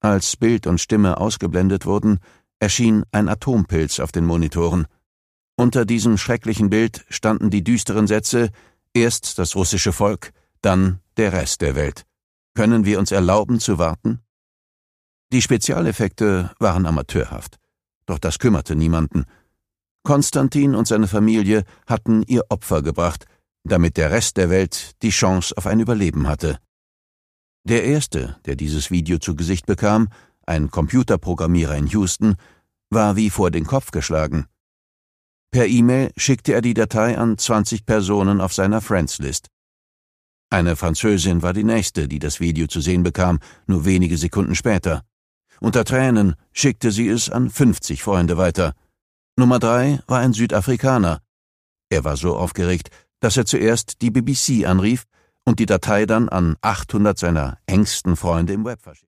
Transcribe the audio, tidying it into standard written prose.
Als Bild und Stimme ausgeblendet wurden, erschien ein Atompilz auf den Monitoren. Unter diesem schrecklichen Bild standen die düsteren Sätze: Erst das russische Volk, dann der Rest der Welt. Können wir uns erlauben zu warten? Die Spezialeffekte waren amateurhaft, doch das kümmerte niemanden. Konstantin und seine Familie hatten ihr Opfer gebracht, damit der Rest der Welt die Chance auf ein Überleben hatte. Der Erste, der dieses Video zu Gesicht bekam, ein Computerprogrammierer in Houston, war wie vor den Kopf geschlagen. Per E-Mail schickte er die Datei an 20 Personen auf seiner Friends-List. Eine Französin war die nächste, die das Video zu sehen bekam, nur wenige Sekunden später. Unter Tränen schickte sie es an 50 Freunde weiter. Nummer 3 war ein Südafrikaner. Er war so aufgeregt, dass er zuerst die BBC anrief und die Datei dann an 800 seiner engsten Freunde im Web verschickte.